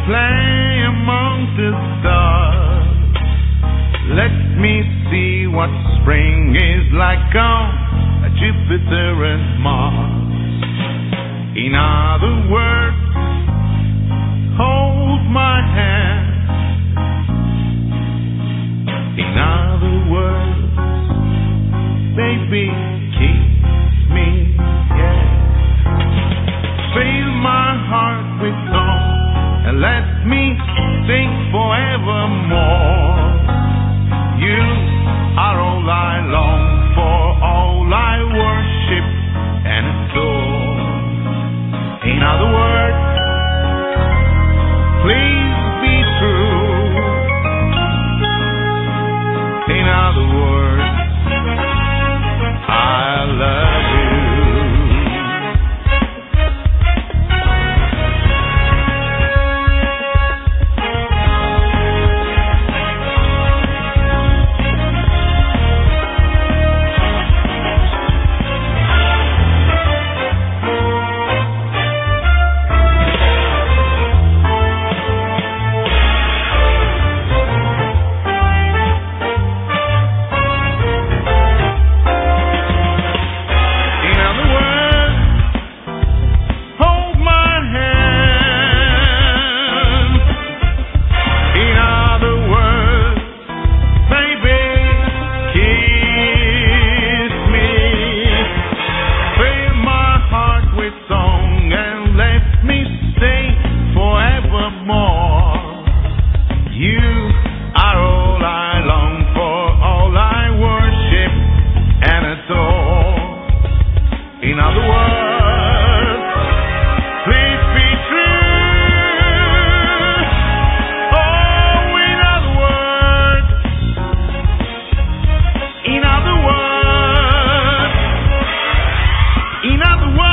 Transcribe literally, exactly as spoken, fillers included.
play among the stars. Let me see what spring is like on Jupiter and Mars. In other words, hold my hand. In other words, baby, kiss me, yeah. Fill my heart with song and let me sing forevermore. You are all I long for, all I worship and adore. In other words, please be true. In other words, I love you. In other words,